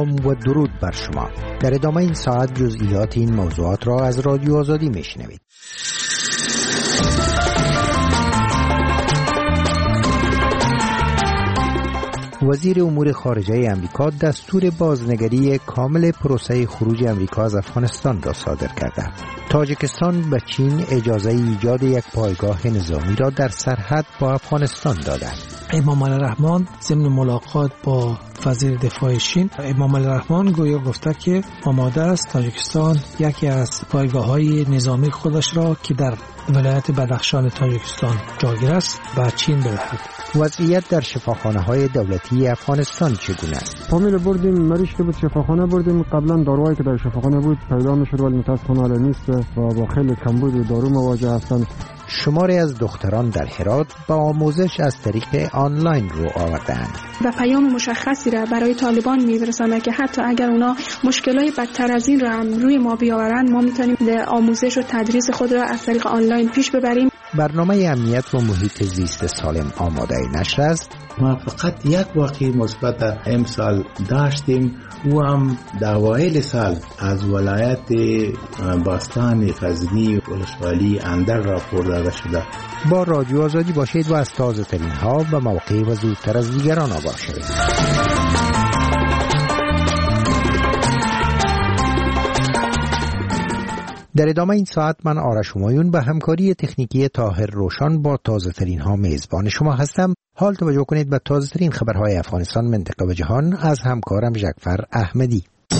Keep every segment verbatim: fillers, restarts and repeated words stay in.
سلام و درود بر شما. در ادامه این ساعت جزئیات این موضوعات را از رادیو آزادی میشنوید. وزیر امور خارجه امریکا دستور بازنگری کامل پروسه خروج امریکا از افغانستان را صادر کرده. تاجیکستان به چین اجازه ایجاد یک پایگاه نظامی را در سرحد با افغانستان داده. امام علی الرحمن ضمن ملاقات با وزیر دفاع چین، امام علی الرحمن گویا گفته که آماده است تاجیکستان یکی از پایگاه‌های نظامی خودش را که در ولایت بدخشان تاجیکستان جایگیر است به چین بدهد. وضعیت در شفاخانه‌های دولتی افغانستان چگونه است؟ فامیل بردیم، مریض که بود شفاخانه بردیم، قبلا داروهایی که در شفاخانه بود پیدا میشد ولی متاسفانه حالا نیست و با خیلی کمبود دارو مواجه هستند. شماری از دختران در هرات با آموزش از طریق آنلاین رو آوردند و پیام مشخصی را برای طالبان می‌رساند که حتی اگر اونا مشکلات بدتر از این را هم روی ما بیاورند، ما می‌تونیم آموزش و تدریس خود را از طریق آنلاین پیش ببریم. برنامه امنیت و محیط زیست سالم آماده نشر است. ما فقط یک واقعه مثبت امسال داشتیم و هم در اوایل سال از ولایت باستان غزنی ولسوالی اندر راپور داده شده. با رادیو آزادی باشید و از تازه ترین ها و موقعی و زودتر از دیگران آگاه شوید. در ادامه این ساعت من آرش همایون به همکاری تکنیکی طاهر روشن با تازه ترین ها میزبان شما هستم. حال توجه کنید به تازه ترین خبرهای افغانستان، منطقه و جهان از همکارم جعفر احمدی.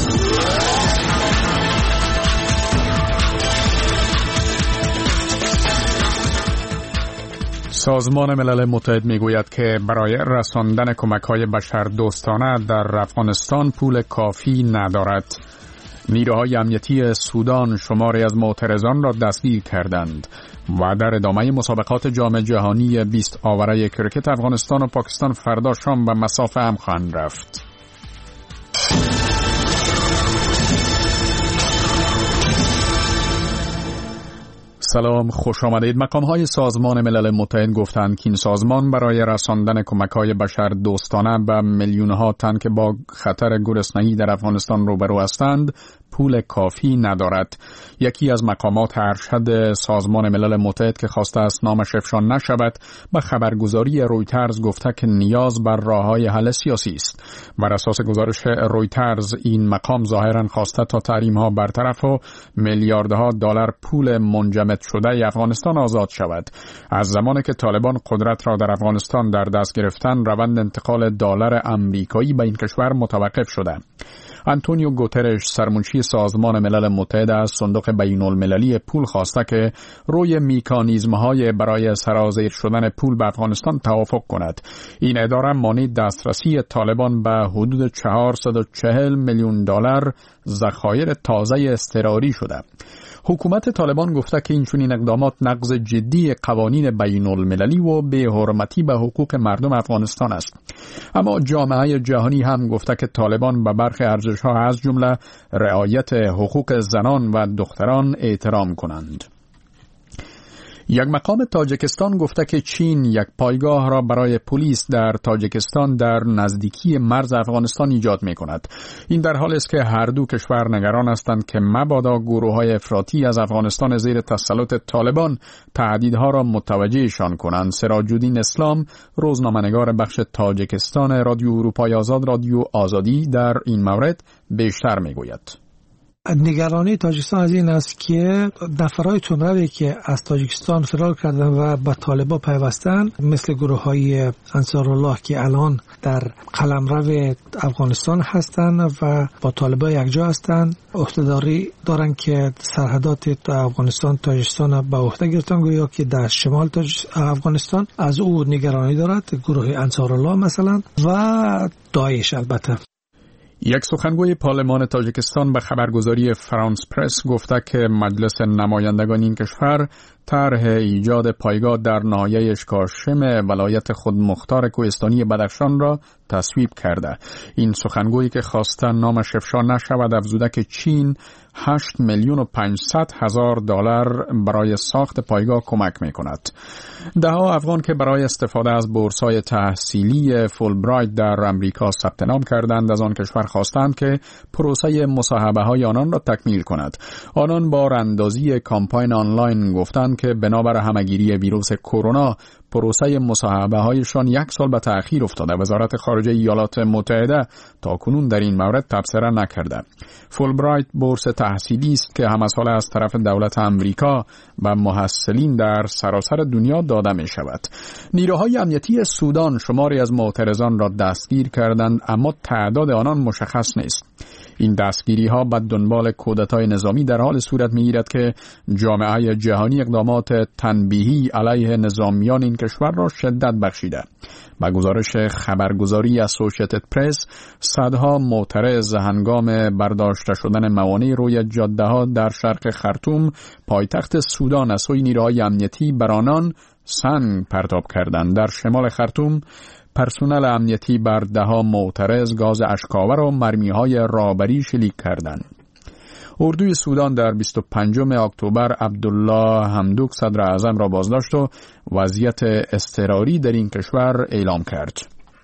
سازمان ملل متحد میگوید که برای رساندن کمک‌های بشردوستانه در افغانستان پول کافی ندارد. نیروهای امنیتی سودان شماری از معترضان را دستگیر کردند و در ادامه مسابقات جام جهانی بیست آوره کرکت افغانستان و پاکستان فردا شام به مسافه هم خواهند رفت. سلام، خوش آمدید. مقام‌های سازمان ملل متحد گفتند که این سازمان برای رساندن کمک‌های بشردوستانه به میلیون‌ها تن که با خطر گرسنگی در افغانستان روبرو هستند پول کافی ندارد. یکی از مقامات ارشد سازمان ملل متحد که خواسته است نامش افشا نشود به خبرگزاری رویترز گفته که نیاز بر راه‌های حل سیاسی است. بر اساس گزارش رویترز این مقام ظاهراً خواسته تا تحریم‌ها برطرف و میلیاردها دلار پول منجمد شده افغانستان آزاد شود. از زمانی که طالبان قدرت را در افغانستان در دست گرفتن، روند انتقال دلار آمریکایی به این کشور متوقف شده. آنتونیو گوترش سرمنشی سازمان ملل متحد از صندوق بین المللی پول خواسته که روی میکانیزم‌های برای سرازیر شدن پول به افغانستان توافق کند. این اداره مانع دسترسی طالبان به حدود چهارصد و چهل میلیون دلار ذخایر تازه اضطراری شده. حکومت طالبان گفته که این چنین اقدامات نقض جدی قوانین بین المللی و بی‌حرمتی به حقوق مردم افغانستان است. اما جامعه جهانی هم گفته که طالبان به برخی ارزش‌ها از جمله رعایت حقوق زنان و دختران احترام کنند. یک مقام تاجیکستان گفته که چین یک پایگاه را برای پلیس در تاجیکستان در نزدیکی مرز افغانستان ایجاد می کند. این در حالی است که هر دو کشور نگران هستند که مبادا گروه‌های افراطی از افغانستان زیر تسلط طالبان تهدیدها را متوجهشان کنند. سراج الدین اسلام، روزنامه‌نگار بخش تاجیکستان رادیو اروپای آزاد رادیو آزادی، در این مورد بیشتر می گوید. نگرانی تاجیکستان از این است که نفرهای تندروی که از تاجیکستان فرار کردن و به طالبان پیوستن، مثل گروه‌های انصارالله که الان در قلمرو افغانستان هستند و با طالبان یکجا هستند، عهدهداری دارن که سرحدات افغانستان تاجیکستان به عهده گرفتن، گویا که در شمال افغانستان از او نگرانی دارد، گروه انصارالله مثلا و داعش. البته یک سخنگوی پارلمان تاجیکستان به خبرگزاری فرانس پرس گفته که مجلس نمایندگان این کشور طرح ایجاد پایگاه در ناحیه اشکاشم ولایت خودمختار کوهستانی بدخشان را تصویب کرده. این سخنگویی که خواستن نامش افشا نشود افزوده که چین هشت میلیون و پانصد هزار دلار برای ساخت پایگاه کمک می کند. ده ها افغان که برای استفاده از بورس‌های تحصیلی فولبرایت در امریکا ثبت نام کردند از آن کشور خواستند که پروسه مصاحبه‌های آنان را تکمیل کند. آنان با راندازی کامپاین آنلاین گفتند که بنابر همگیری ویروس کرونا پروسه مصاحبه‌هایشان یک سال به تأخیر افتاده. وزارت خارجه ایالات متحده تاکنون در این مورد تبصره نکرده. فولبرایت بورس تحصیلی است که همساله از طرف دولت امریکا و محصلین در سراسر دنیا داده می شود. نیروهای امنیتی سودان شماری از معترضان را دستگیر کردند اما تعداد آنان مشخص نیست. این دستگیری ها به دنبال کودتای نظامی در حال صورت می گیرد که جامعه جهانی اقدامات تنبیهی علیه نظامیان این کشور را شدت بخشیده. با گزارش خبرگزاری اسوسییتد پرس، صدها معترض هنگام برداشته شدن موانع روی جاده ها در شرق خرطوم پایتخت سودان از سوی نیروهای امنیتی بر آنان سنگ پرتاب کردند. در شمال خرطوم پرسنل امنیتی بر دهها معترض گاز اشک‌آور و مرمی‌های رهبری شلیک کردند. اردوی سودان در بیست و پنجم اکتبر عبدالله حمدوک صدر اعظم را بازداشت و وضعیت اضطراری در این کشور اعلام کرد.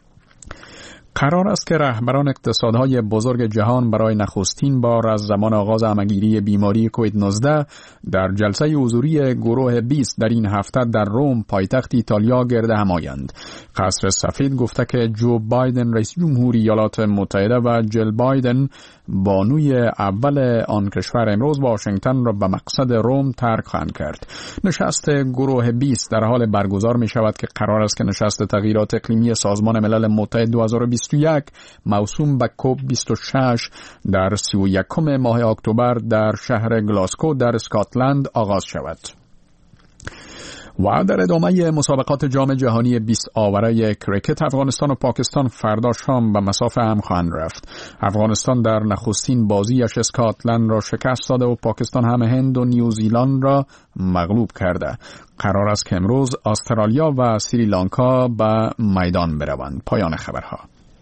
قرار است که رهبران اقتصادهای بزرگ جهان برای نخستین بار از زمان آغاز همگیری بیماری کووید نوزده در جلسه حضوری گروه بیست در این هفته در روم پایتخت ایتالیا گرد هم آیند. قصر سفید گفته که جو بایدن رئیس جمهور ایالات متحده و جل بایدن بانوی اول آن کشور امروز واشنگتن را به مقصد روم ترک خواهند کرد. نشست گروه بیست در حال برگزار می شود که قرار است که نشست تغییرات اقلیمی سازمان ملل متحد دو هزار و بیست و یک موسوم به کوب بیست و شش در سی و یکم ماه اکتبر در شهر گلاسکو در اسکاتلند آغاز شود. و در ادامه مسابقات جام جهانی بیست آوره کریکت افغانستان و پاکستان فردا شام به مسافه هم خواهند رفت. افغانستان در نخستین بازیش اسکاتلند را شکست داده و پاکستان هم هند و نیوزیلند را مغلوب کرده. قرار است که امروز استرالیا و سریلانکا به میدان بروند. پایان خبرها.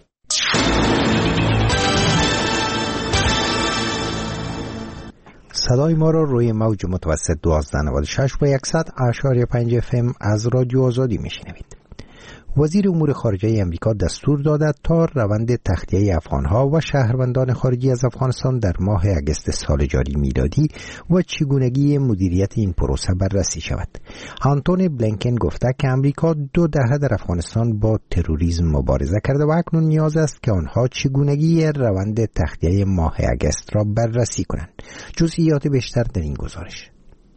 صدای ما را روی موج متوسط دوازده نود و شش و صد اشاری پنج اف ام از رادیو آزادی میشنوید. وزیر امور خارجه امریکا دستور داده تا روند تخلیه افغانها و شهروندان خارجی از افغانستان در ماه اگست سال جاری میلادی و چگونگی مدیریت این پروسه بررسی شود. آنتونی بلینکن گفته که امریکا دو دهه در افغانستان با تروریسم مبارزه کرده و اکنون نیاز است که آنها چگونگی روند تخلیه ماه اگست را بررسی کنند. جزئیات بیشتر در این گزارش.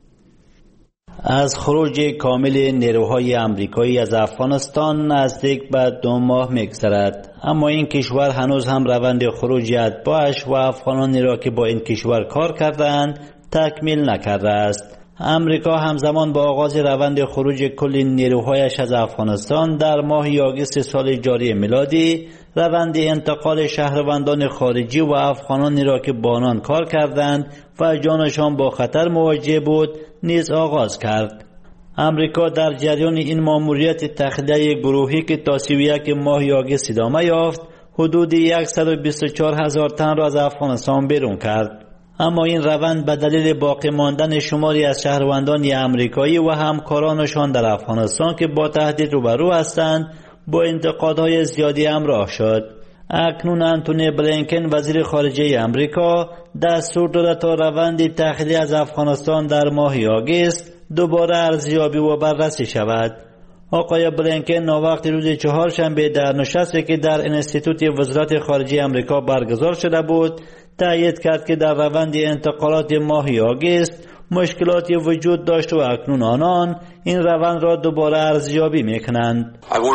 از خروج کامل نیروهای امریکایی از افغانستان نزدیک به دو ماه می‌گذرد، اما این کشور هنوز هم روند خروج اتباعش و افغانانی را که با این کشور کار کردند تکمیل نکرده است. امریکا همزمان با آغاز روند خروج کل نیروهایش از افغانستان در ماه آگوست سال جاری میلادی روند انتقال شهروندان خارجی و افغانانی را که با آنان کار کردند و جانشان با خطر مواجه بود نیز آغاز کرد. امریکا در جریان این ماموریت تخلیه گروهی که تا سی و یک ماه آگوست ادامه یافت حدود صد و بیست و چهار هزار تن را از افغانستان بیرون کرد. اما این روند به دلیل باقی ماندن شماری از شهروندان امریکایی و همکارانشان در افغانستان که با تهدید روبرو هستند با انتقادهای زیادی همراه شد. اکنون آنتونی بلینکن وزیر خارجه امریکا دستور داده تا روند تخلیه از افغانستان در ماه آگوست دوباره ارزیابی و بررسی شود. آقای بلینکن ناوقت روز چهارشنبه در نشستی که در انستیتوت وزارت خارجه امریکا برگزار شده بود تأیید کرد که در روند انتقالات ماه آگوست مشکلاتی وجود داشت و اکنون آنان این روند را دوباره ارزیابی میکنند.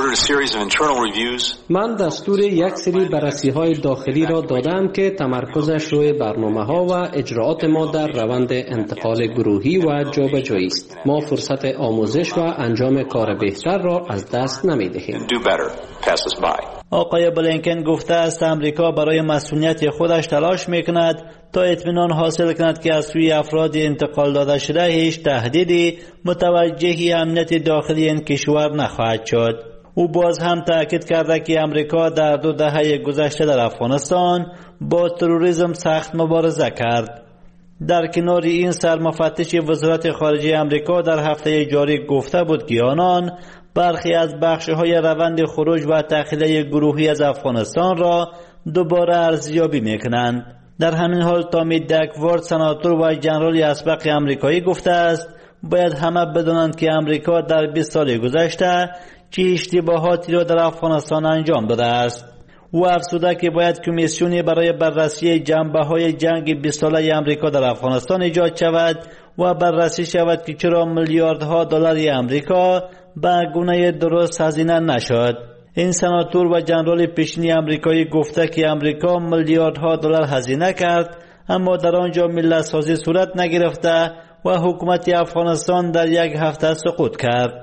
من دستور یک سری بررسی‌های داخلی را دادم که تمرکزش روی برنامه‌ها و اجراءات ما در روند انتقال گروهی و جابجایی است. ما فرصت آموزش و انجام کار بهتر را از دست نمی‌دهیم. آقای بلینکن گفته است امریکا برای مسئولیت خودش تلاش میکند تا اطمینان حاصل کند که از سوی افراد انتقال داده شده هیچ تهدیدی متوجه امنیت داخلی این کشور نخواهد شد. او باز هم تاکید کرده که امریکا در دو دهه گذشته در افغانستان با تروریسم سخت مبارزه کرد. در کنار این سرمفتش وزارت خارجه امریکا در هفته جاری گفته بود که آنان برخی از بخش‌های روند خروج و تخلیه گروهی از افغانستان را دوباره ارزیابی می‌کنند. در همین حال تامی دکوارد سناتور و ژنرال اسبق امریکایی گفته است باید همه بدانند که امریکا در بیست سال گذشته چه اشتباهاتی را در افغانستان انجام داده است. او افزوده که باید کمیسیونی برای بررسی جنبه‌های جنگ بیست ساله امریکا در افغانستان ایجاد شود و بررسی شود که چرا میلیاردها دلار امریکا به گونه درست هزینه نشد. این سناتور و ژنرال پیشین امریکایی گفته که امریکا میلیاردها دلار هزینه کرد اما در آنجا ملت سازی صورت نگرفته و حکومت افغانستان در یک هفته سقوط کرد.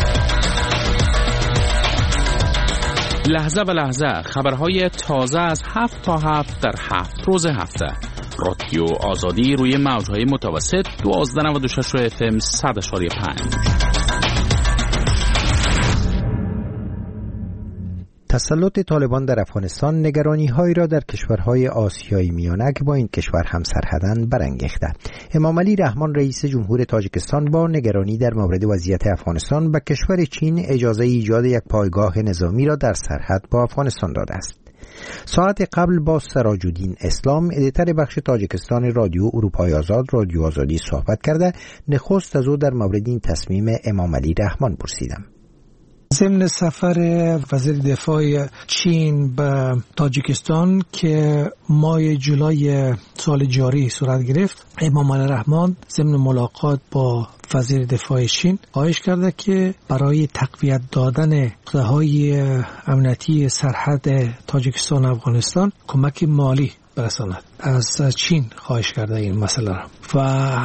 لحظه به لحظه خبرهای تازه از هفت تا هفت در هفت روز هفته. رادیو آزادی روی موجهای متوسط دوازده و نود و شش اف ام صد و پنج. تسلط طالبان در افغانستان نگرانی‌هایی را در کشورهای آسیای میانه که با این کشور هم سرحدند برانگیخته. امام علی رحمان رئیس جمهور تاجیکستان با نگرانی در مورد وضعیت افغانستان به کشور چین اجازه ایجاد یک پایگاه نظامی را در سرحد با افغانستان داده است. ساعت قبل با سراج الدین اسلام ادیتور بخش تاجیکستان رادیو اروپای آزاد رادیو آزادی صحبت کرده نخست از او در مورد این تصمیم امام علی رحمان پرسیدم. ضمن سفر وزیر دفاع چین به تاجیکستان که ماه جولای سال جاری صورت گرفت، امام علی رحمان ضمن ملاقات با وزیر دفاع چین خواهش کرده که برای تقویت دادن نقطه‌های امنیتی سرحد تاجیکستان و افغانستان کمک مالی برساند. از چین خواهش کرده این مسئله را و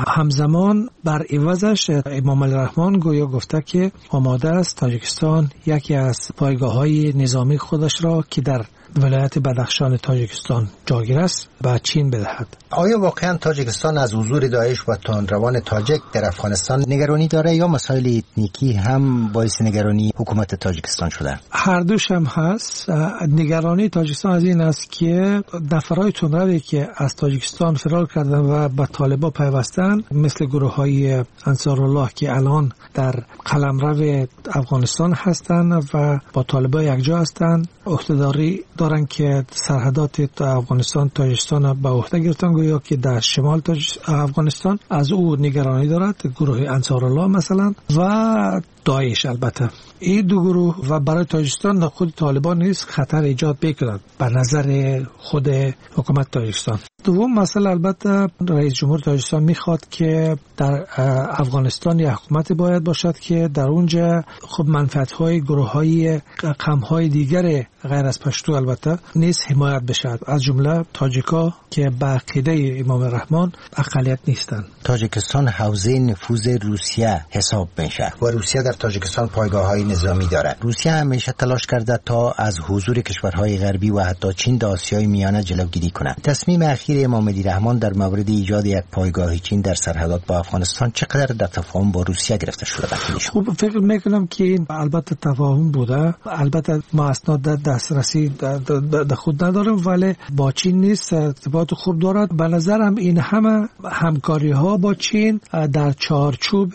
همزمان بر عوضش امام علی رحمان گویا گفته که آماده است تاجیکستان یکی از پایگاه‌های نظامی خودش را که در ولایت بدخشان تاجیکستان جاگیر است به چین بدهد. آیا واقعا تاجیکستان از حضور داعش و تندروان تاجک در افغانستان نگرانی داره یا مسائل اتنیکی هم باعث نگرانی حکومت تاجیکستان شده؟ هر دوش هم هست. نگرانی تاجیکستان از این است که نفرهای تندروی که از تاجیکستان فرار کردن و به طالبان پیوستن مثل گروه‌های انصارالله که الان در قلمرو افغانستان هستند و با طالبان یکجا هستند، عهدهداری دارن که سرحدات افغانستان تاجیکستان به عهده گرفتن، گویا که در شمال افغانستان از او نگرانی دارد گروه انصارالله مثلا و داعش. البته این دو گروه و برای تاجیکستان خود طالبان نیست خطر ایجاد بکند به نظر خود حکومت تاجیکستان. دوم مسئله البته رئیس جمهور تاجیکستان میخواد که در افغانستان یک حکومت باید باشد که در اونجا خب منفعت‌های گروه‌های قوم‌های دیگر غیر از پشتو البته نیز حمایت بشود، از جمله تاجیکا که به عقیده امام رحمان اقلیت نیستند. تاجیکستان حوزه نفوذ روسیه حساب میشه و روسیه در تاجیکستان پایگاه‌های نظامی دارد. روسیه همیشه تلاش کرده تا از حضور کشورهای غربی و حتی چین در آسیای میانه جلوگیری کند. تصمیم اخیر امام علی رحمان در مورد ایجاد یک پایگاه چین در سرحدات با افغانستان چقدر در تفاهم با روسیه گرفته شده؟ خب فکر میکنم که این البته تفاهم بوده. البته ما اسناد در دسترسی در خود ندارم ولی با چین نیست ارتباط خوب دارد. به نظرم این همه همکاری ها با چین در چارچوب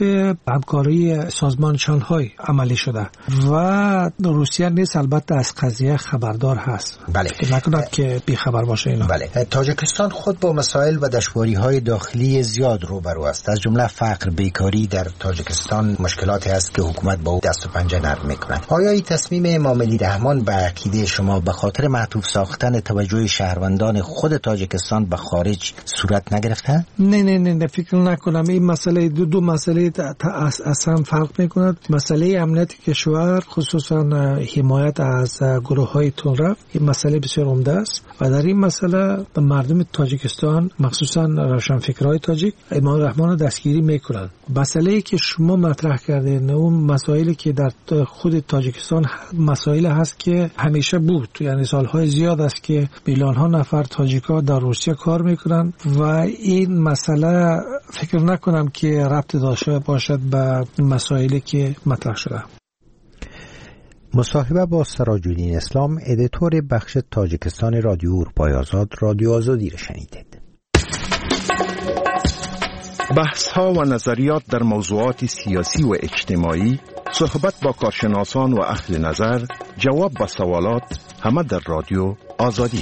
همکاری سازمان شانگهای عملی شده و روسیه نیست البته از قضیه خبردار هست. بله. نکنم که بی خبر باشه اینا. بله. تاجیکستان خود با مسائل و دشواری‌های داخلی زیاد روبرو است. از جمله فقر، بیکاری در تاجیکستان مشکلاتی است که حکومت با او دست و پنجه نرم می‌کند. آیا این تصمیم امام علی رحمان به عقیده شما به خاطر معطوف ساختن توجه شهروندان خود تاجیکستان به خارج صورت نگرفته؟ نه نه نه, نه فکر نکنم. این مسئله دو دو مسئله اصلا فرق می‌کند. مسئله امنیت کشور خصوصا حمایت از گروه‌های تندرو این مسئله بسیار عمده است و در این مسئله به مردم تاجیکستان مخصوصا روشنفکرهای تاجیک امام الرحمن رو دستگیری میکنن. مسئله‌ای که شما مطرح کردین اون مسائلی که در خود تاجیکستان مسائل هست که همیشه بود، یعنی سالهای زیاد است که میلیون ها نفر تاجیکا در روسیه کار میکنن و این مسئله فکر نکنم که ربط داشته باشد به مسائلی که مطرح شده. مصاحبه با سراج الدین اسلام، ادیتور بخش تاجیکستان رادیو اروپای آزاد، رادیو آزادی را شنیدید. بحث ها و نظریات در موضوعات سیاسی و اجتماعی، صحبت با کارشناسان و اهل نظر، جواب با سوالات، همه در رادیو آزادی.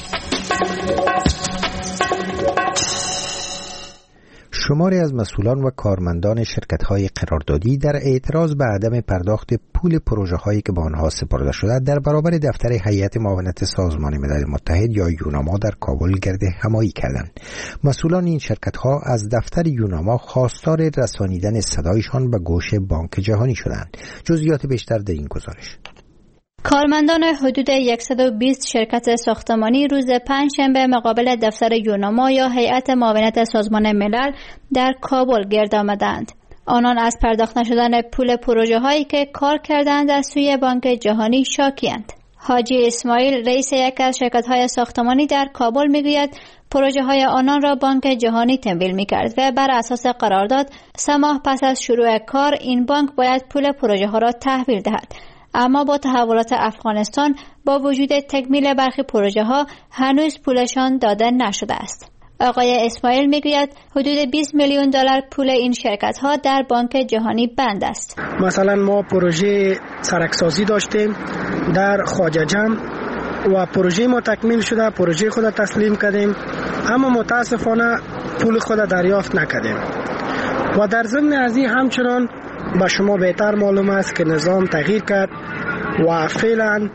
شماری از مسئولان و کارمندان شرکت‌های قراردادی در اعتراض به عدم پرداخت پول پروژه‌هایی که به آنها سپرده شده در برابر دفتر هیئت معاونت سازمان ملل متحد یا یوناما در کابل گرد همایی کردند. مسئولان این شرکت‌ها از دفتر یوناما خواستار رسانیدن صدایشان به گوش بانک جهانی شدند. جزئیات بیشتر در این گزارش. کارمندان حدود صد و بیست شرکت ساختمانی روز پنجشنبه مقابل دفتر یوناما یا هیئت معاونت سازمان ملل در کابل گرد آمدند. آنان از پرداخت نشدن پول پروژه هایی که کار کردند از سوی بانک جهانی شاکی‌اند. حاجی اسماعیل رئیس یک از شرکت های ساختمانی در کابل میگوید پروژه های آنان را بانک جهانی تمویل می‌کرد و بر اساس قرارداد سه ماه پس از شروع کار این بانک باید پول پروژه ها را تحویل دهد. اما با تحولات افغانستان با وجود تکمیل برخی پروژه ها هنوز پولشان داده نشده است. آقای اسماعیل میگوید حدود بیست میلیون دلار پول این شرکت ها در بانک جهانی بند است. مثلا ما پروژه سرکسازی داشتیم در خواجه جم و پروژه ما تکمیل شده، پروژه خود تسلیم کردیم، اما متاسفانه پول خود دریافت نکردیم. و در ضمن از این همچنان به شما بهتر معلوم است که نظام تغییر کرد و فعلا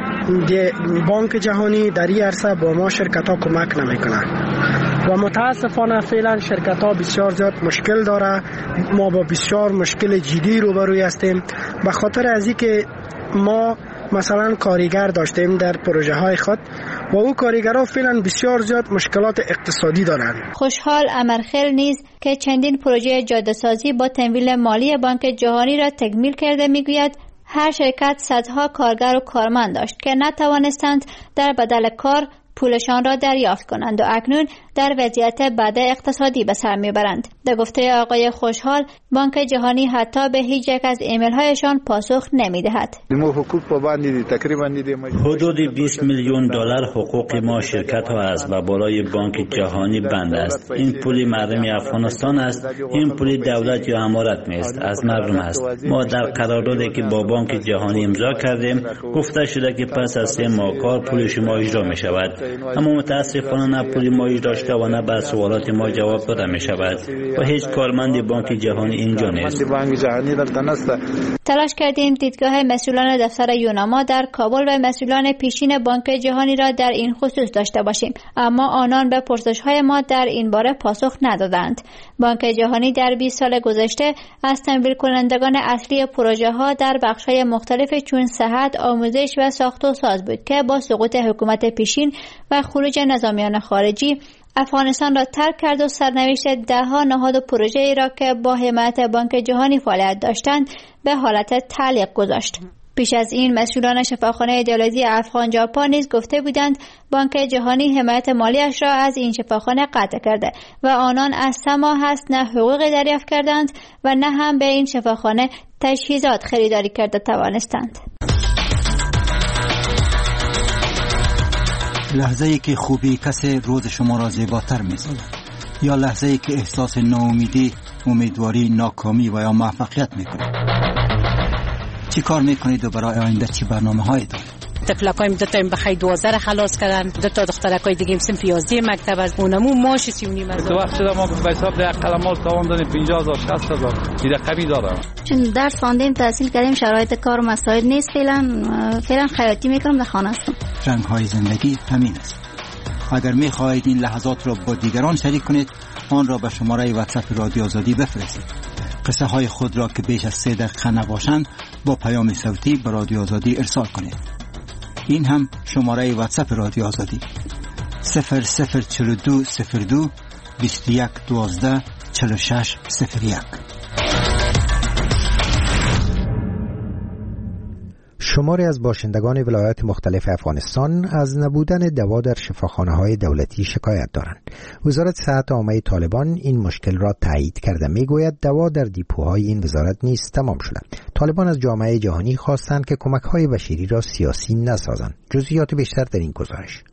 بانک جهانی در این عرصه با ما شرکت ها کمک نمی کنند و متاسفانه فعلا شرکت ها بسیار زیاد مشکل داره. ما با بسیار مشکل جدی روبروی هستیم به خاطر از این که ما مثلا کارگر داشتیم در پروژه های خود و او کارگرها فعلا بسیار زیاد مشکلات اقتصادی دارند. خوشحال امرخیل نیز که چندین پروژه جاده سازی با تمویل مالی بانک جهانی را تکمیل کرده میگوید هر شرکت صدها کارگر و کارمند داشت که نتوانستند در بدل کار پولشان را دریافت کنند و اکنون در وضعیت بد اقتصادی به سر میبرند. در گفته آقای خوشحال بانک جهانی حتی به هیچ یک از ایمیل هایشان پاسخ نمیدهد. حدود بیست میلیون دلار حقوق ما شرکت ها است و بالای بانک جهانی بند است. این پول مردم افغانستان است، این پول دولت یا امارت نیست، از مردم است. ما در قراردادی که با بانک جهانی امضا کردیم گفته شده که پس از سه ماه کار پول شما اجرا می شود، اما متاسفانه نه پول ما اجرا شده و نه بر سوالات ما جواب داده می شود و هیچ کارمند بانک جهانی اینجا نیست. تلاش کردیم دیدگاه مسئولان دفتر یوناما در کابل و مسئولان پیشین بانک جهانی را در این خصوص داشته باشیم، اما آنان به پرسش‌های ما در این باره پاسخ ندادند. بانک جهانی در بیست سال گذشته از تمویل کنندگان اصلی پروژه ها در بخش‌های مختلف چون صحت، آموزش و ساخت و ساز بود که با سقوط حکومت پیشین و خروج نظامیان خارجی افغانستان را ترک کرد و سرنوشت دهها نهاد و پروژه‌ای را که با حمایت بانک جهانی فعالیت داشتند به حالت تعلیق گذاشت. پیش از این مسئولان شفاخانه دیالوزی افغان ژاپن نیز گفته بودند بانک جهانی حمایت مالیش را از این شفاخانه قطع کرده و آنان از سه ماه هست نه حقوقی دریافت کردند و نه هم به این شفاخانه تجهیزات خریداری کرده توانستند. لحظه ای که خوبی کسی روز شما را زیباتر می‌سازد یا لحظه ای که احساس ناامیدی، امیدواری، ناکامی و یا موفقیت می‌کنید. چی کار می‌کنید و برای آینده چی برنامه‌هایی دارید؟ تفلکایم دو تا این بخای دوازده خلاص کردن، دو تا دخترکای دیگه صنف یازده مکتب از اونمو ماش سی و نیم از تو وقت شده ما به حساب ده قلمال تاوان دادیم پنجاه هزار شصت هزار دیده قبی دارم. چون درس خواندیم تحصیل کردیم شرایط کار مساعد نیست، فعلا فعلا خیاطی میکنم در خانه هستم. رنگ‌های زندگی همین است. اگر می‌خواهید این لحظات را با دیگران شریک کنید آن را به شماره واتساپ رادیو آزادی بفرستید. قصه های خود را که بیش از سه دقیقه نباشند با پیام صوتی به رادیو آزادی ارسال کنید. این هم شماره واتساپ رادیو آزادی صفر صفر چهل و دو صفر دو بیست و یک دوازده چهل و شش صفر یک. شماری از باشندگان ولایات مختلف افغانستان از نبودن دوا در شفاخانه‌های دولتی شکایت دارند. وزارت صحت عامه طالبان این مشکل را تایید کرده، میگوید دوا در دیپوهای این وزارت نیز تمام شده. طالبان از جامعه جهانی خواستند که کمک‌های بشری را سیاسی نسازند. جزئیات بیشتر در این گزارش.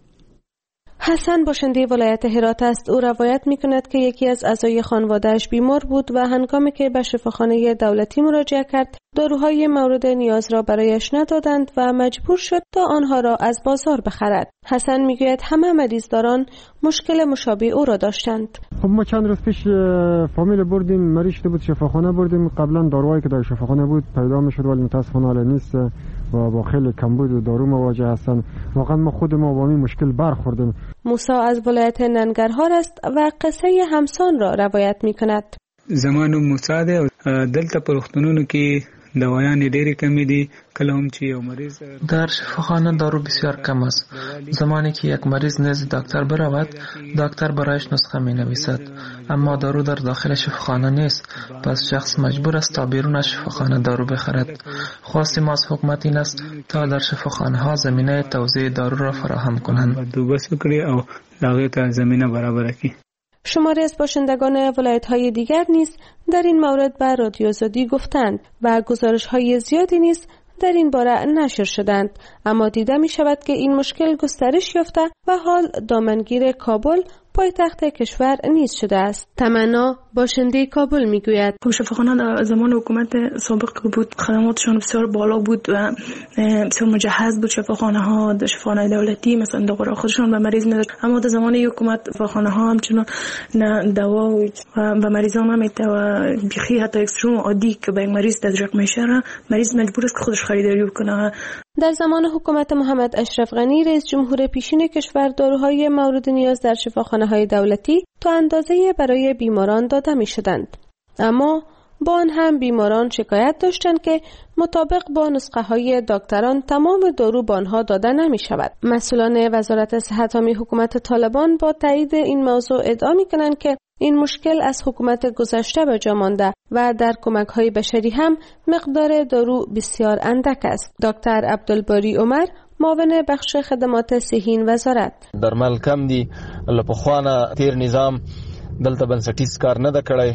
حسن باشنده ولایت هرات است. او روایت می‌کند که یکی از اعضای خانواده‌اش بیمار بود و هنگامی که به شفاخانه دولتی مراجعه کرد، داروهای مورد نیاز را برایش ندادند و مجبور شد تا آنها را از بازار بخرد. حسن میگوید همه مریضداران مشکل مشابه او را داشتند. خب ما چند روز پیش فامیل بردیم، مریض شده بود، شفاخانه بردیم. قبلا داروهایی که در شفاخانه بود پیدا می‌شد ولی متأسفانه الان نیست و با خیلی کمبود و دارو مواجه هستند. واقعا ما خود ما با این مشکل برخوردیم. موسی از ولایت ننگرهار است و قصه همسان را روایت می‌کند. زمانو موسی ده دلته پرختونونو کې دوایان ډېرې کمی دي. کله هم چې یو مریض در شفاخانه دارو بسیار کم است. زمانی که یک مریض نزد دکتر برود، دکتر برایش نسخه می نویسد، اما دارو در داخل شفاخانه نیست. پس شخص مجبور است تا بیرون شفاخانه دارو بخرد. خواست ما از حکومت این است تا در شفاخانه ها زمینه توزیع دارو را فراهم کنند. بندوبست وکړي او هغې ته زمینه برابر کړي. شماری از باشندگان ولایت‌های دیگر نیز در این مورد به رادیو آزادی گفتند و گزارش‌های زیادی نیز در این باره نشر شدند، اما دیده می‌شود که این مشکل گسترش یافته و حال دامنگیر کابل پایتخت کشور نیز شده است. تمنا باشنده کابل میگوید شفاخانه در زمان حکومت سابق بود خدماتشان بسیار بالا بود و بسیار مجهز بود. شفاخانه ها در شفاخانه دولتی مثلا دارو خودشان به مریض میداد، اما در زمان حکومت شفاخانه ها همچنان نه دوا و به مریضان نمیده و بیخی حتی اکستروم عادی که به مریض تزریق میشه مریض مجبور است که خودش خریداری کنه. در زمان حکومت محمد اشرف غنی رئیس جمهور پیشین کشور داروهای مورد نیاز در شفاخانه‌های دولتی تا اندازه برای بیماران داده می‌شدند، اما با آن هم بیماران شکایت داشتند که مطابق با نسخه‌های دکتران تمام دارو به آنها داده نمی‌شود. مسئولان وزارت صحت عامه حکومت طالبان با تایید این موضوع ادعا می‌کنند که این مشکل از حکومت گذشته به جا مانده و در کمک‌های بشری هم مقدار دارو بسیار اندک است. دکتر عبدالباری عمر معاون بخش خدمات صحی وزارت: درمل کم دي، لپخوانه تیر نظام دلته بنسټیز کار نه د کړی.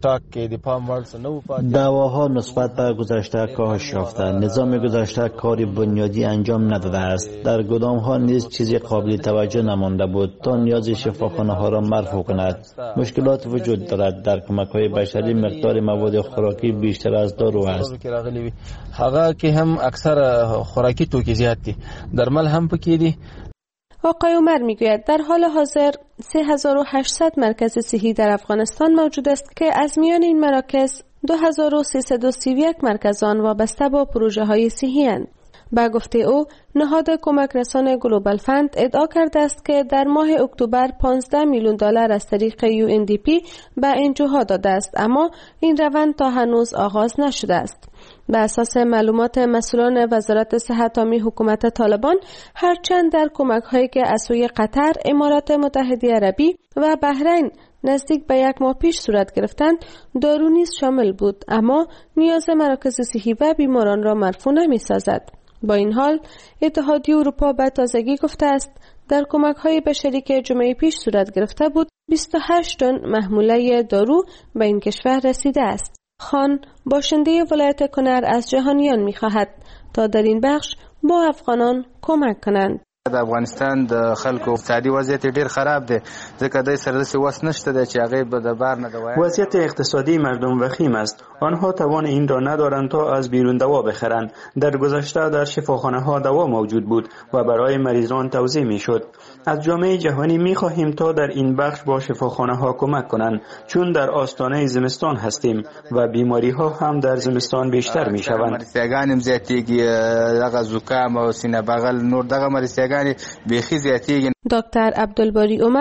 دواها نسبت به گذشته کاهش یافته. نظام گذشته کاری بنیادی انجام نداده است. در گدام ها نیز چیزی قابل توجه نمانده بود تا نیاز شفاخانه ها را مرفوع کند. مشکلات وجود دارد. در کمک های بشری مقدار مواد خوراکی بیشتر از دارو است. هغه که هم اکثر خوراکی توکی زیاد دي، درمل هم پکې دي. آقای عمر میگوید در حال حاضر سه هزار و هشتصد مرکز صحی در افغانستان موجود است که از میان این مراکز دو هزار و سیصد و سی و یک مرکز آن وابسته با پروژه های صحی اند. با گفته او، نهاد کمک رسان گلوبال فند ادعا کرده است که در ماه اکتبر پانزده میلیون دلار از طریق یو ان دی پی به انجوها داده است، اما این روند تا هنوز آغاز نشده است. به اساس معلومات مسئولان وزارت صحت عامه حکومت طالبان، هرچند در کمک هایی که از سوی قطر، امارات متحده عربی و بحرین نزدیک به یک ماه پیش صورت گرفتند، دارو نیز شامل بود، اما نیاز مراکز صحی و بیماران را مرفوع نمی سازد. با این حال، اتحادیه اروپا به تازگی گفته است در کمک های بشری که جمعه پیش صورت گرفته بود، بیست و هشت تن محموله دارو به این کشور رسیده است. خان باشنده ولایت کنر از جهانیان می خواهد تا در این بخش با افغانان کمک کنند. د افغانستان د خلکو اقتصادي وضعیت ډیر خراب دی، ځکه د سره د وس نشته د چې هغه به د بار نه دوای. وضعیت اقتصادی مردم وخیم است. آنها توان این را ندارند تا از بیرون دوا بخرند. در گذشته در شفاخانه ها دوا موجود بود و برای مریضان توزیع می شد. از جامعه جهانی می خواهیم تا در این بخش با شفاخانه ها کمک کنند، چون در آستانه زمستان هستیم و بیماری ها هم در زمستان بیشتر می شوند. مریضان زیاتیږي، دغه زکام او سینه بغل نور دغه مریضان بیخی زیاتیږي. دکتر عبدالباری عمر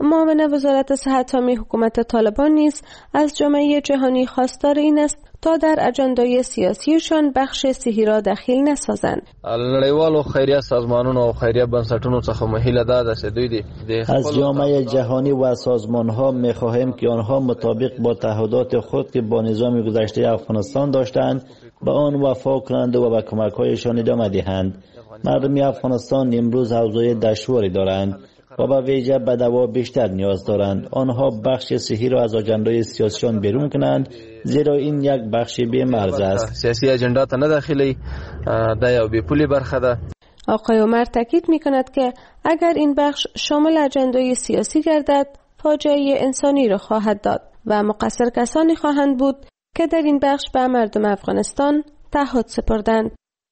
معاون وزارت صحت حامی حکومت طالبان نیز از جامعه جهانی خواستار این است تا در اجندای سیاسیشان بخش صحی را دخیل نسازند. نړیوالو خیریه سازمانونو او خیریه بنسټونو څخه مهیله ده چې دوی د از جامعه جهانی و سازمان‌ها می‌خواهیم که آنها مطابق با تعهدات خود که با نظام گذشته افغانستان داشتند به آن وفا کنند و به کمک‌هایشان ادامه دهند. مردم افغانستان امروز اوضاع دشواری دارند و به ویژه به دوا بیشتر نیاز دارند. آنها بخش صحی را از اجندای سیاسیشان بیرون کنند، زیرا این یک بخش بی مرز است. سیاسی اجندا ته نه داخلي دا یو بی پولی برخه ده. آقای عمر تاکید می‌کند که اگر این بخش شامل اجندای سیاسی گردد، فاجعه انسانی را خواهد داد و مقصر کسانی خواهند بود که در این بخش به مردم افغانستان تعهد سپردند.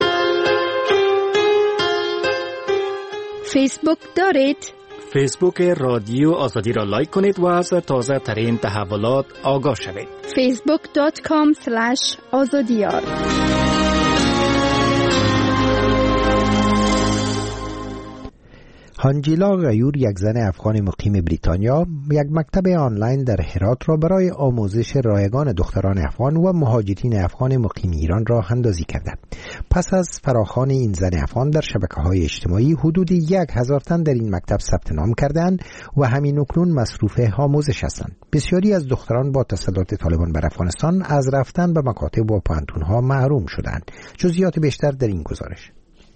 فیسبوک دارید؟ فیسبوک رادیو آزادی را لایک کنید و از تازه ترین تحولات آگاه شوید. فیسبوک دات کام اسلش آزادیار. هانجیلا غیور، یک زن افغان مقیم بریتانیا، یک مکتب آنلاین در هرات را برای آموزش رایگان دختران افغان و مهاجرین افغان مقیم ایران راه اندازی کرده. پس از فراخوان این زن افغان در شبکه‌های اجتماعی، حدود یک هزار تن در این مکتب ثبت نام کردند و همین اکنون مصروف آموزش هستند. بسیاری از دختران با تسلط طالبان بر افغانستان از رفتن به مکاتب و پانتون‌ها محروم شدند. جزئیات بیشتر در این گزارش.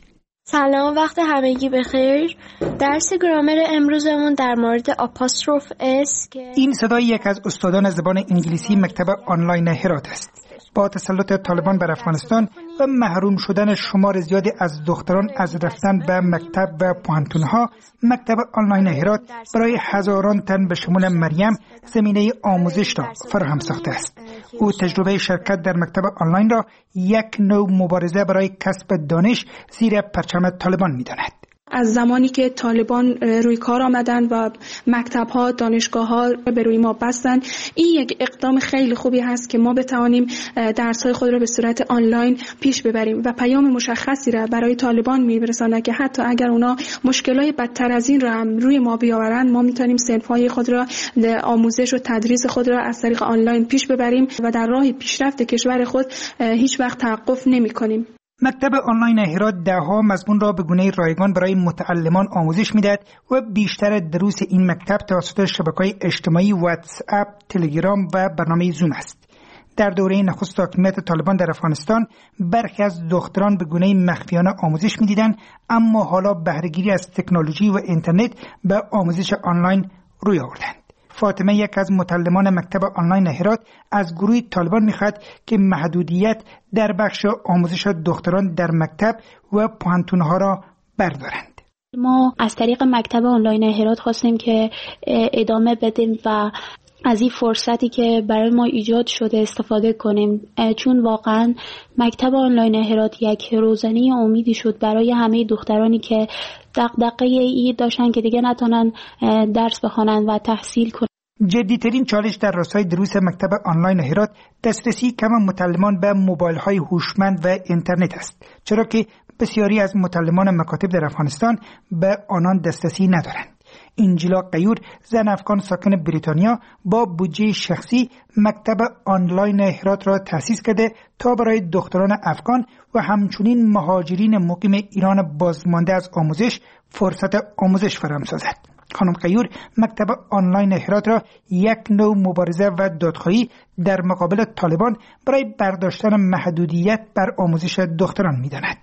سلام، وقت همگی بخیر. درس گرامر امروزمون در مورد آپاستروف اس که این صدای یک از استادان زبان انگلیسی مکتب آنلاین هرات است. با تسلط طالبان بر افغانستان و محروم شدن شمار زیادی از دختران از رفتن به مکتب و پوهنتون‌ها، مکتب آنلاین هرات برای هزاران تن به شمول مریم زمینه آموزش را فراهم ساخته است. او تجربه شرکت در مکتب آنلاین را یک نوع مبارزه برای کسب دانش زیر پرچم طالبان می‌داند. از زمانی که طالبان روی کار آمدن و مکتب‌ها، دانشگاه‌ها به روی ما بستن، این یک اقدام خیلی خوبی هست که ما بتوانیم درس‌های خود را به صورت آنلاین پیش ببریم و پیام مشخصی را برای طالبان می‌رساند که حتی اگر اونا مشکلات بدتر از این را هم روی ما بیاورند، ما می‌تونیم صنف‌های خود را، آموزش و تدریس خود را از طریق آنلاین پیش ببریم و در راه پیشرفت کشور خود هیچ وقت توقف نمی‌کنیم. مکتب آنلاین هرات ده‌ها مضمون را به گونه رایگان برای متعلمان آموزش می‌دهد و بیشتر دروس این مکتب توسط شبکه‌های اجتماعی واتس اپ، تلگرام و برنامه زوم است. در دوره نخست حاکمیت طالبان در افغانستان، برخی از دختران به گونه مخفیانه آموزش می‌دیدند، اما حالا بهره‌گیری از تکنولوژی و اینترنت به آموزش آنلاین روی آوردند. فاطمه، یک از متعلمان مکتب آنلاین هرات، از گروه طالبان می‌خواهد که محدودیت در بخش آموزش دختران در مکتب و پوهنتون‌ها را بردارند. ما از طریق مکتب آنلاین هرات خواستیم که ادامه بدیم و از این فرصتی که برای ما ایجاد شده استفاده کنیم، چون واقعا مکتب آنلاین هرات یک روزنه امیدی شد برای همه دخترانی که دغدغه ای داشتن که دیگه نتونن درس بخوانن و تحصیل کنن. جدی‌ترین چالش در راستای دروس مکتب آنلاین هرات دسترسی کم متعلمان به موبایل‌های هوشمند و اینترنت است، چرا که بسیاری از متعلمان مکاتب در افغانستان به آنان دسترسی ندارند. انجیلا غیور، زن افغان ساکن بریتانیا، با بودجه شخصی مکتب آنلاین هرات را تأسیس کرده تا برای دختران افغان و همچنین مهاجرین مقیم ایران بازمانده از آموزش فرصت آموزش فراهم سازد. خانم غیور مکتب آنلاین هرات را یک نوع مبارزه و دادخواهی در مقابل طالبان برای برداشتن محدودیت بر آموزش دختران می‌داند.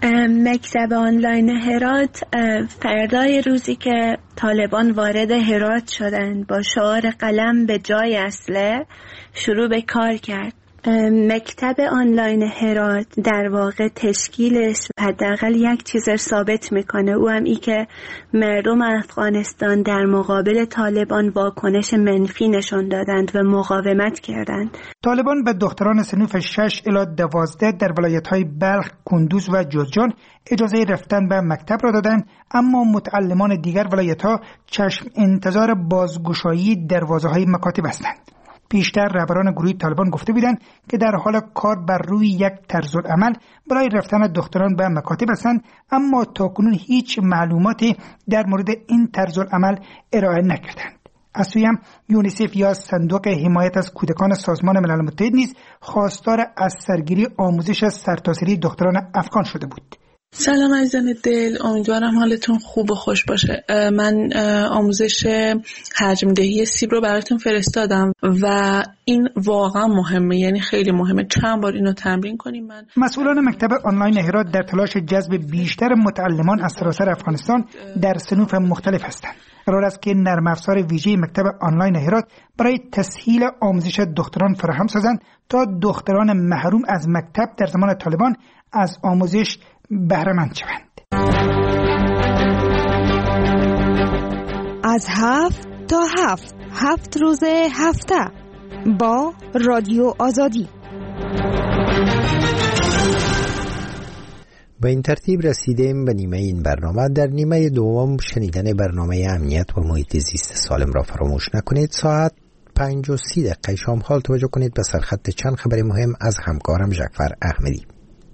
مکتب آنلاین هرات فردای روزی که طالبان وارد هرات شدند با شعار قلم به جای اسلحه شروع به کار کرد. مکتب آنلاین هرات در واقع تشکیلش حداقل یک چیز ثابت میکنه، او هم ای که مردم افغانستان در مقابل طالبان واکنش منفی نشان دادند و مقاومت کردند. طالبان به دختران صنف شش الی دوازده در ولایت‌های بلخ، کندوز و جوزجان اجازه رفتن به مکتب را دادند، اما متعلمان دیگر ولایت‌ها چشم انتظار بازگشایی دروازه‌های مکاتب هستند. پیشتر رهبران گروه طالبان گفته بودند که در حال کار بر روی یک طرز العمل برای رفتن دختران به مکاتب هستند، اما تاکنون هیچ معلوماتی در مورد این طرز العمل ارائه نکردند. از سوی هم یونیسف یا صندوق حمایت از کودکان سازمان ملل متحد نیز خواستار از سرگیری آموزش سرتاسری دختران افغان شده بود. سلام عزیزان دل، امیدوارم حالتون خوب و خوش باشه. من آموزش حجم دهی سیب رو براتون فرستادم و این واقعا مهمه، یعنی خیلی مهمه. چند بار اینو تمرین کنیم. من مسئولان مکتب آنلاین هرات در تلاش جذب بیشتر متعلمان از سراسر افغانستان در صنوف مختلف هستند. قرار است که نرم افزار ویژه مکتب آنلاین هرات برای تسهیل آموزش دختران فراهم سازند تا دختران محروم از مکتب در زمان طالبان از آموزش بهره مند شوند. از هفت تا هفت هفت روز هفته با رادیو آزادی. با این ترتیب رسیدیم به نیمه این برنامه. در نیمه دوم شنیدن برنامه امنیت و محیط زیست سالم را فراموش نکنید. ساعت پنج و سی دقیقه شام حال توجه کنید به سرخط چند خبر مهم از همکارم جعفر احمدی.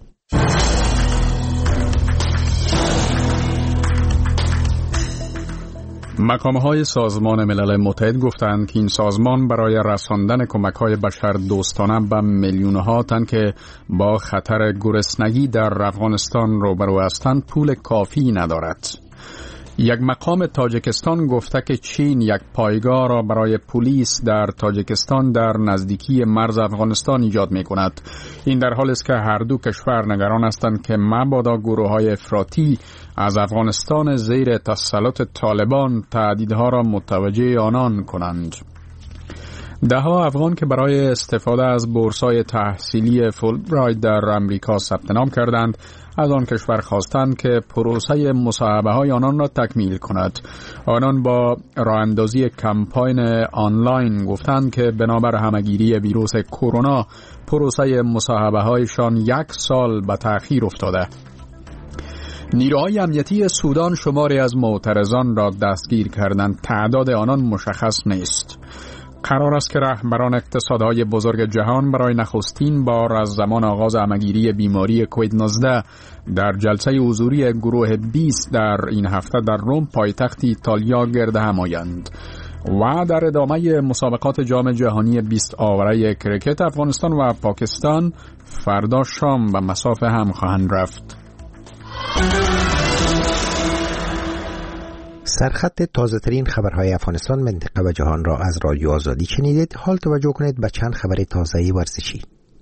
مقام‌های سازمان ملل متحد گفتند که این سازمان برای رساندن کمک‌های بشر دوستانه به میلیون‌ها تن که با خطر گرسنگی در افغانستان روبرو هستند پول کافی ندارد. یک مقام تاجیکستان گفته که چین یک پایگاه را برای پلیس در تاجیکستان در نزدیکی مرز افغانستان ایجاد می کند. این در حالی است که هر دو کشور نگران هستند که مبادا گروه‌های افراطی از افغانستان زیر تسلط طالبان تهدیدها را متوجه آنان کنند. ده ها افغان که برای استفاده از بورس‌های تحصیلی فولبرایت در امریکا ثبت نام کردند از آن کشور خواستند که پروسه مصاحبه‌های آنان را تکمیل کند. آنان با راه اندازی کمپاین آنلاین گفتند که بنابر همه‌گیری ویروس کرونا پروسه مصاحبه‌هایشان یک سال به تأخیر افتاده. نیروهای امنیتی سودان شماری از معترضان را دستگیر کردند. تعداد آنان مشخص نیست. قرار است که رهبران اقتصادهای بزرگ جهان برای نخستین بار از زمان آغاز همه‌گیری بیماری کووید نوزده در جلسه حضوری گروه بیست در این هفته در روم پایتخت ایتالیا گرد هم آیند. و در ادامه مسابقات جام جهانی بیست آوره کرکت افغانستان و پاکستان فردا شام به مسافه هم خواهند رفت. سرخط تازه ترین خبرهای افغانستان، منطقه و جهان را از رادیو آزادی شنیدید. حال توجه کنید به چند خبر تازه ورزشی.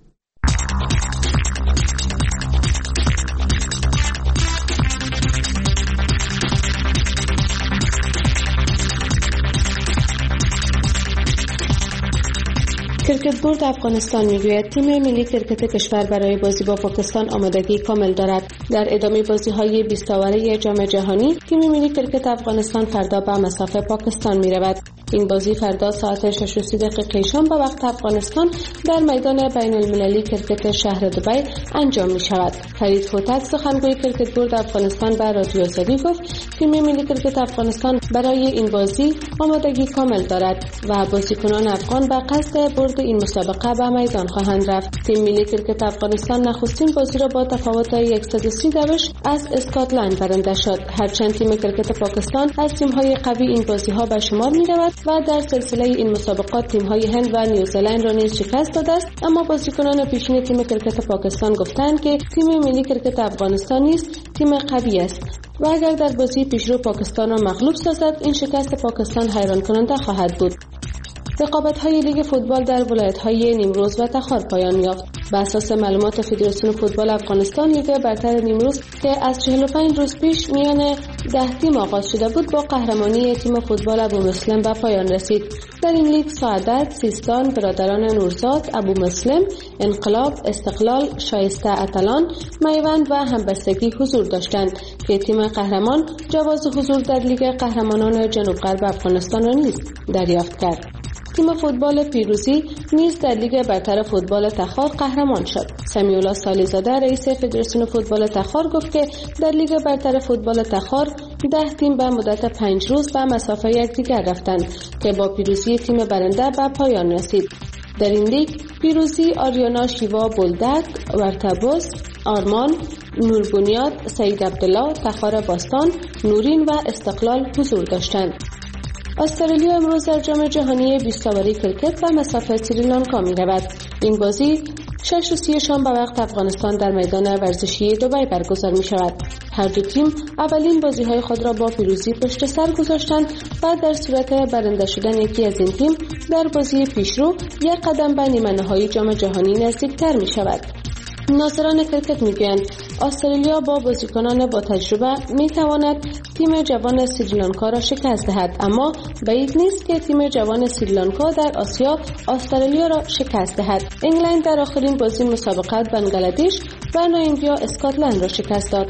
کرکت بورد افغانستان میگوید تیم ملی کرکت کشور برای بازی با پاکستان آمادگی کامل دارد. در ادامه بازی‌های بیست آوره جام جهانی تیم ملی کرکت افغانستان فردا به مسافه پاکستان می‌رود. این بازی فردا ساعت شش و سی دقیقه شام به وقت افغانستان در میدان بین المللی کرکت شهر دبی انجام می شود. فرید هوتک سخنگوی کرکت بورد افغانستان به رادیو آزادی گفت تیم ملی کرکت افغانستان برای این بازی آمادگی کامل دارد و بازیکنان افغان به قصد برد این مسابقه به میدان خواهند رفت. تیم ملی کرکت افغانستان نخستین بازی را با تفاوت صد و سی دوش از اسکاتلند برنده شد. هرچند تیم کرکت پاکستان از تیم‌های قوی این بازی‌ها به شمار می‌رود و در سلسله این مسابقات تیم‌های هند و نیوزلند را نیز شکست داده است، اما بازیکنان پیشین تیم کرکت پاکستان گفتند که تیم ملی کرکت افغانستان نیز تیم قوی است و اگر در بازی پیشرو پاکستان را مغلوب سازد این شکست پاکستان حیران کننده خواهد بود. رقابت‌های لیگ فوتبال در ولایت‌های نیمروز و تخار پایان یافت. بر اساس معلومات فدراسیون فوتبال افغانستان لیگ برتر نیمروز که از چهل و پنج روز پیش میان ده تیم آغاز شده بود با قهرمانی تیم فوتبال ابو مسلم به پایان رسید. در این لیگ سعادت، سیستان، برادران نورزاد، ابو مسلم، انقلاب، استقلال، شایسته اتلان، میوند و همبستگی حضور داشتند که تیم قهرمان جواز حضور در لیگ قهرمانان جنوب غرب افغانستان را نیز دریافت کرد. تیم فوتبال پیروزی نیز در لیگ برتر فوتبال تخار قهرمان شد. سمیعالله سالیزاده رئیس فدراسیون فوتبال تخار گفت که در لیگ برتر فوتبال تخار ده تیم به مدت پنج روز به مسافه یکدیگر رفتند که با پیروزی تیم برنده به پایان رسید. در این لیگ پیروزی آریانا شیوا بولدک، ورتبوس، آرمان، نوربنیاد، سید عبدالله، تخار باستان، نورین و استقلال حضور داشتند. استرالیا امروز در جام جهانی بیست اوری کرکت و مصاف سریلانکا می رود. این بازی شش و سی شام به وقت افغانستان در میدان ورزشی دبی برگزار می شود. هر دو تیم اولین بازی های خود را با پیروزی پشت سر گذاشتند و در صورت برنده شدن یکی از این تیم در بازی پیشرو یک قدم به نیمه نهایی جام جهانی نزدیکتر می شود. ناظران کرکت میگویند استرالیا با بازیکنان با تجربه میتواند تیم جوان سریلانکا را شکست دهد، اما بعید نیست که تیم جوان سریلانکا در آسیا استرالیا را شکست دهد. انگلند در آخرین بازی مسابقات بنگلادش و نایندیا اسکاتلند را شکست داد.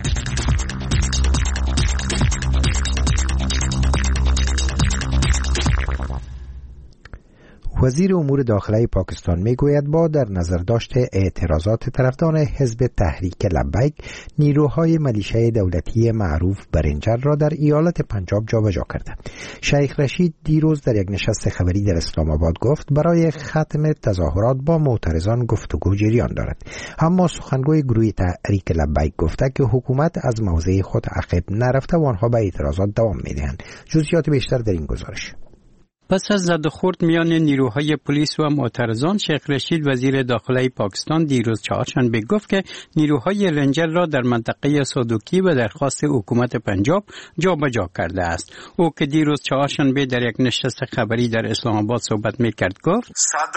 وزیر امور داخلی پاکستان میگوید با در نظر داشته اعتراضات طرفداران حزب تحریک لبیک، نیروهای ملیشه دولتی معروف برنجر را در ایالت پنجاب جابجا کرده. شیخ رشید دیروز در یک نشست خبری در اسلام آباد گفت برای ختم تظاهرات با معترضان گفتگو جریان دارد، اما سخنگوی گروه تحریک لبیک گفته که حکومت از موضع خود عقب نرفته و آنها به اعتراضات دوام میدهند. جزئیات بیشتر در این گزارش. پس از زد و خورد میان نیروهای پلیس و معترضان، شیخ رشید وزیر داخلی پاکستان دیروز چهارشنبه گفت که نیروهای رنجر را در منطقه سادوکی به درخواست حکومت پنجاب جابجا کرده است. او که دیروز چهارشنبه در یک نشست خبری در اسلام آباد صحبت میکرد گفت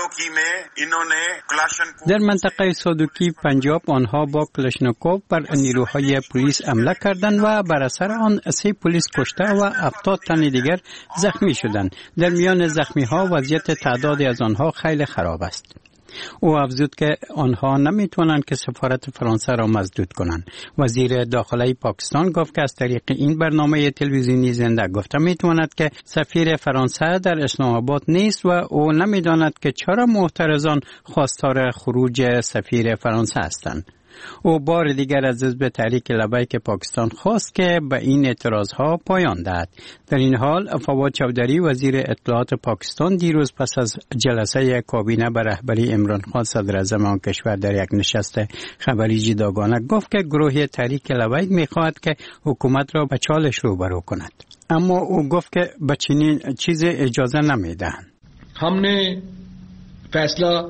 در منطقه سادوکی پنجاب آنها با کلاشنکوف بر نیروهای پلیس حمله کردند و بر اثر آن سه پلیس کشته و هفتاد تن دیگر زخمی شدند. در میان زخمی ها وضعیت تعدادی از آنها خیلی خراب است. او افزود که آنها نمیتونند که سفارت فرانسه را مسدود کنند. وزیر داخلی پاکستان گفت که از طریق این برنامه تلویزیونی زنده گفته میتواند که سفیر فرانسه در اسلام آباد نیست و او نمیداند که چرا معترضان خواستار خروج سفیر فرانسه هستند. او بار دیگر از حزب تحریک لبیک پاکستان خواست که به این اعتراضها پایان دهد. در این حال فواد چودری وزیر اطلاعات پاکستان دیروز پس از جلسه کابینه به رهبری عمران خان صدر اعظم آن کشور در یک نشست خبری جداگانه گفت که گروه تحریک لبیک می‌خواهد که حکومت را به چالش روبرو کند، اما او گفت که به چنین چیز اجازه نمی‌دهند. हमने फैसला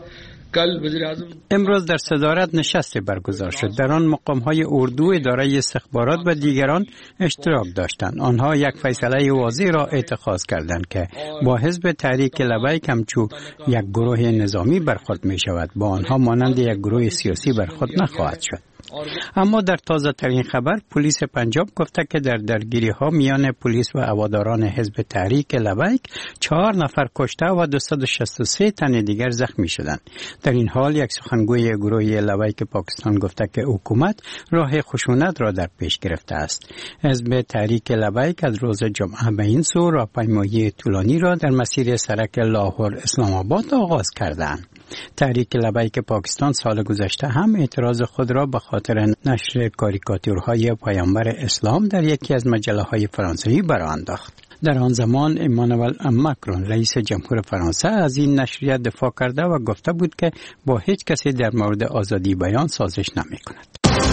امروز در صدارت نشستی برگزار شد. در آن مقام‌های اردو، اداره استخبارات و دیگران اشتراک داشتند. آنها یک فیصله واضح را اتخاذ کردند که با حزب تحریک لبیک همچو یک گروه نظامی برخورد می شود، با آنها مانند یک گروه سیاسی برخورد نخواهد شد. اما در تازه ترین خبر پلیس پنجاب گفته که در درگیری ها میان پلیس و هواداران حزب تحریک لبیک چهار نفر کشته و دویست و شصت و سه تن دیگر زخمی شدند. در این حال یک سخنگوی گروه لبیک پاکستان گفته که حکومت راه خشونت را در پیش گرفته است. حزب تحریک لبیک از روز جمعه به این سو راهپیمایی طولانی را در مسیر سرک لاهور اسلام آباد آغاز کردند. تحریک لبیک پاکستان سال گذشته هم اعتراض خود را به خاطر نشر کاریکاتورهای پیامبر اسلام در یکی از مجله‌های فرانسوی برانداخت. در آن زمان امانوئل ماکرون رئیس جمهور فرانسه از این نشریه دفاع کرده و گفته بود که با هیچ کسی در مورد آزادی بیان سازش نمی کند.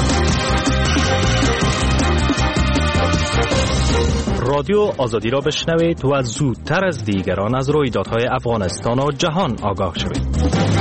رادیو آزادی را بشنوید و زودتر از دیگران از رویدادهای افغانستان و جهان آگاه شوید.